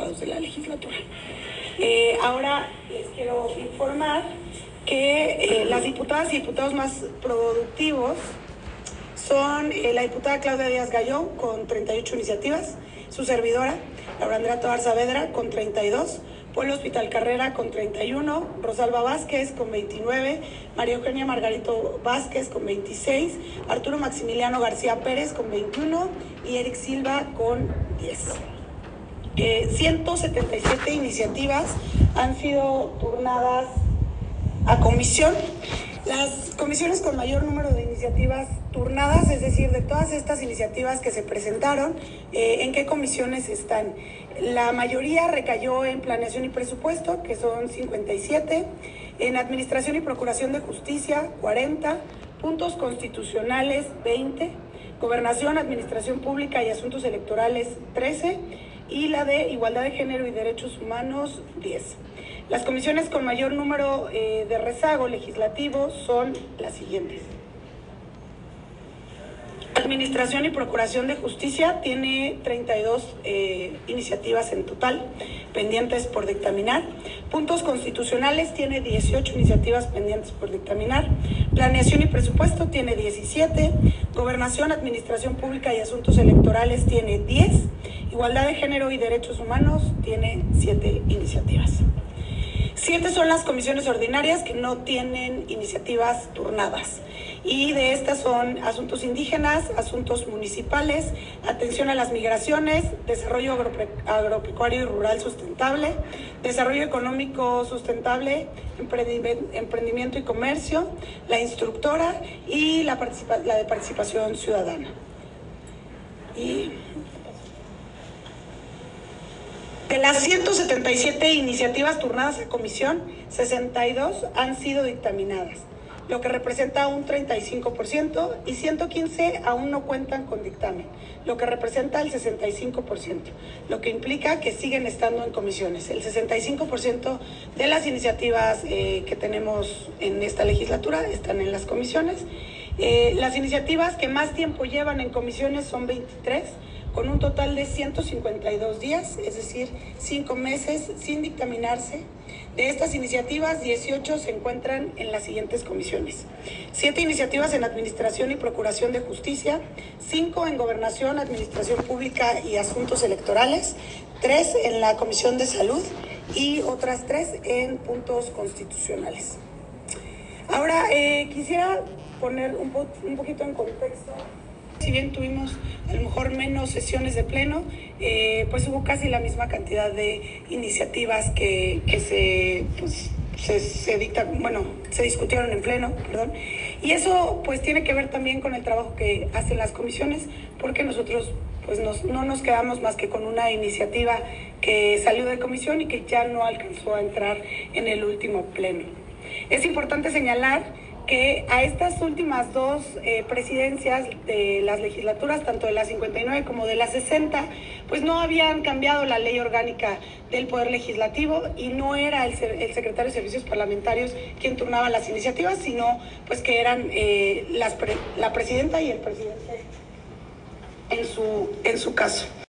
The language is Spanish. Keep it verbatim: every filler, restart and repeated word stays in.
diputados de la legislatura. Eh, ahora les quiero informar que eh, las diputadas y diputados más productivos son eh, la diputada Claudia Díaz Gallón con treinta y ocho iniciativas, su servidora Laura Andrea Tovar Saavedra con treinta y dos, Pueblo Hospital Carrera con treinta y uno, Rosalba Vázquez con veintinueve, María Eugenia Margarito Vázquez con veintiséis, Arturo Maximiliano García Pérez con veintiuno y Eric Silva con diez. Eh, ciento setenta y siete iniciativas han sido turnadas a comisión. Las comisiones con mayor número de iniciativas turnadas, es decir, de todas estas iniciativas que se presentaron, eh, ¿en qué comisiones están? La mayoría recayó en Planeación y Presupuesto, que son cincuenta y siete, en Administración y Procuración de Justicia, cuarenta, Puntos Constitucionales, veinte, Gobernación, Administración Pública y Asuntos Electorales, trece, y la de Igualdad de Género y Derechos Humanos, diez. Las comisiones con mayor número eh, de rezago legislativo son las siguientes. Administración y Procuración de Justicia tiene treinta y dos eh, iniciativas en total pendientes por dictaminar. Puntos Constitucionales tiene dieciocho iniciativas pendientes por dictaminar. Planeación y Presupuesto tiene diecisiete. Gobernación, Administración Pública y Asuntos Electorales tiene diez. Igualdad de Género y Derechos Humanos tiene siete iniciativas. Siete son las comisiones ordinarias que no tienen iniciativas turnadas. Y de estas son asuntos indígenas, asuntos municipales, atención a las migraciones, desarrollo agrope agropecuario y rural sustentable, desarrollo económico sustentable, emprendimiento y comercio, la instructora y la, la de participación ciudadana. Y de las ciento setenta y siete iniciativas turnadas a comisión, sesenta y dos han sido dictaminadas, lo que representa un treinta y cinco por ciento, y ciento quince aún no cuentan con dictamen, lo que representa el sesenta y cinco por ciento, lo que implica que siguen estando en comisiones. El sesenta y cinco por ciento de las iniciativas eh, que tenemos en esta legislatura están en las comisiones. Eh, las iniciativas que más tiempo llevan en comisiones son veintitrés, con un total de ciento cincuenta y dos días, es decir, cinco meses sin dictaminarse. De estas iniciativas, dieciocho se encuentran en las siguientes comisiones. siete iniciativas en Administración y Procuración de Justicia, cinco en Gobernación, Administración Pública y Asuntos Electorales, tres en la Comisión de Salud y otras tres en Puntos Constitucionales. Ahora, eh, quisiera poner un, po un poquito en contexto. Si bien tuvimos a lo mejor menos sesiones de pleno, eh, pues hubo casi la misma cantidad de iniciativas que, que se, pues, se, se, dicta, bueno, se discutieron en pleno, perdón. Y eso pues tiene que ver también con el trabajo que hacen las comisiones, porque nosotros pues nos, no nos quedamos más que con una iniciativa que salió de comisión y que ya no alcanzó a entrar en el último pleno. Es importante señalar que a estas últimas dos eh, presidencias de las legislaturas, tanto de la cincuenta y nueve como de la sesenta, pues no habían cambiado la ley orgánica del Poder Legislativo y no era el, el secretario de Servicios Parlamentarios quien turnaba las iniciativas, sino pues que eran eh, las pre la presidenta y el presidente en su, en su caso.